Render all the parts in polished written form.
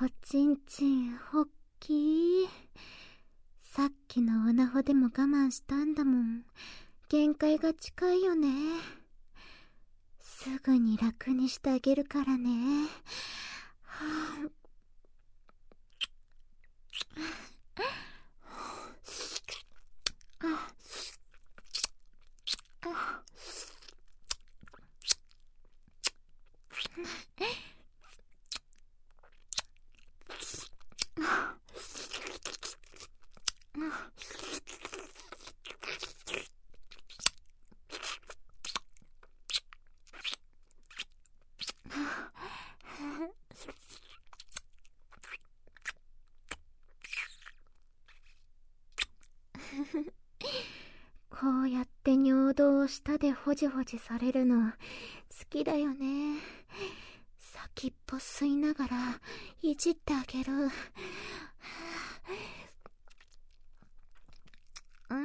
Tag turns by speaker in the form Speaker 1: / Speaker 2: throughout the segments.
Speaker 1: おちんちんおっきい。さっきのオナホでも我慢したんだもん。限界が近いよね。すぐに楽にしてあげるからね。はあ、こうやって尿道を舌でホジホジされるの好きだよね。先っぽ吸いながらいじってあげる。うん。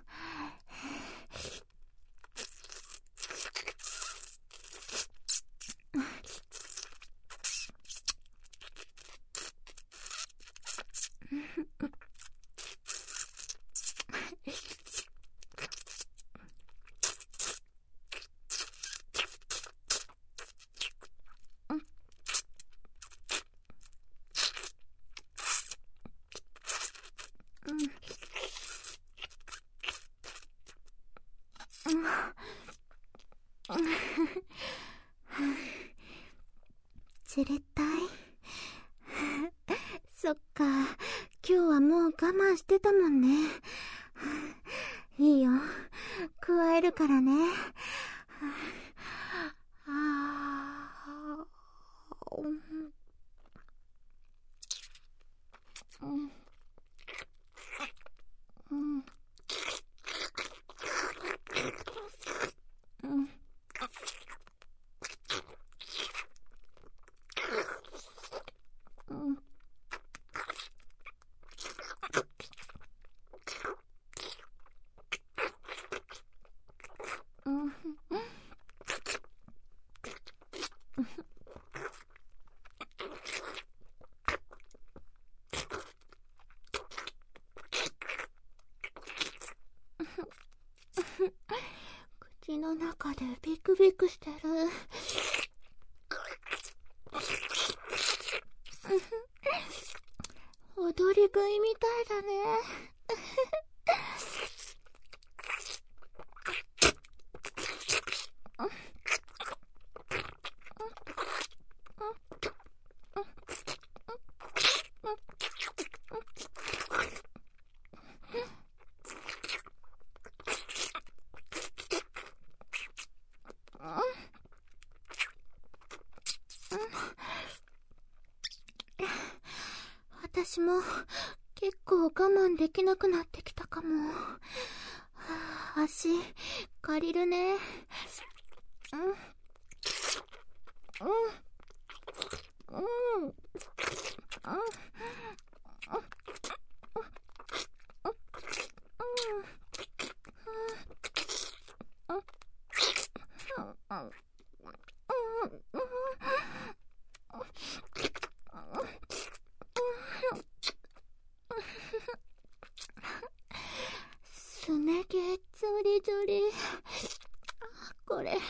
Speaker 1: じれったい。そっか、今日はもう我慢してたもんね。いいよ、加えるからね。口の中でビクビクしてる。踊り食いみたいだね。私も結構我慢できなくなってきたかも。足借りるね。すね毛ゾリゾリ。これ気持ちいい。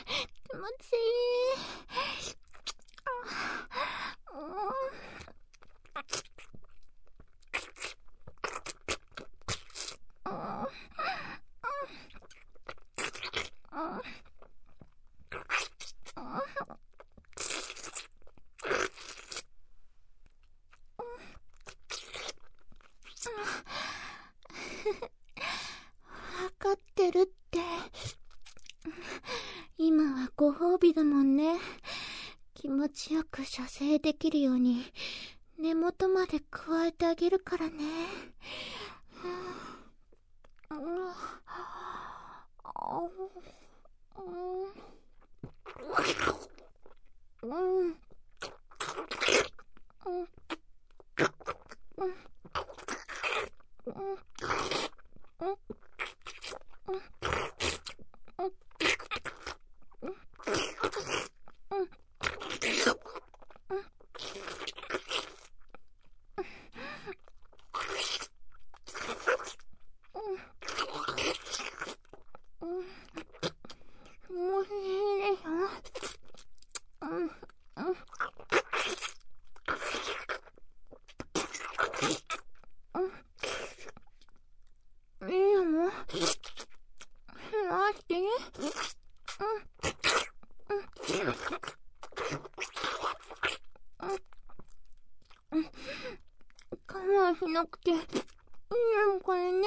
Speaker 1: わかってるって。今はご褒美だもんね。気持ちよく射精できるように根元まで加えてあげるからね。 しなくていいのかね。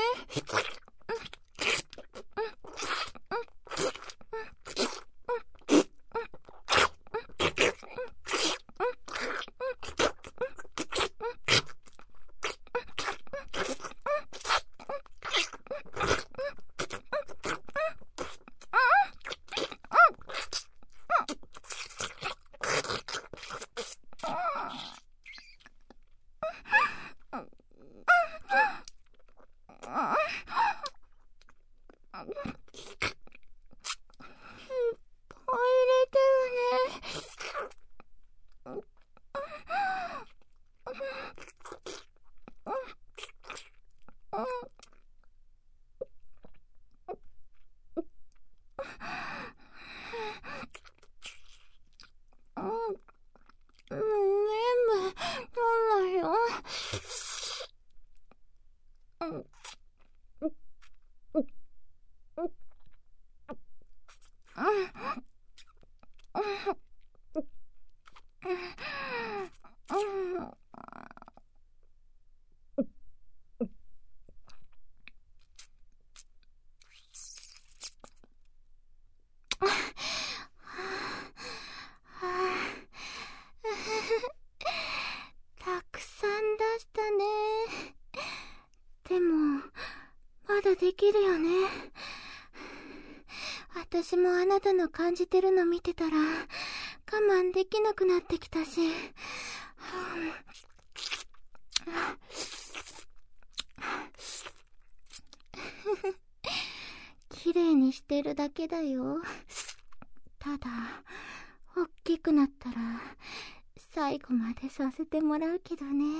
Speaker 1: たくさん出したね。でもまだできるよね。私もあなたの感じてるの見てたら我慢できなくなってきたし、綺麗にしてるだけだよ。ただ大きくなったら最後までさせてもらうけどね。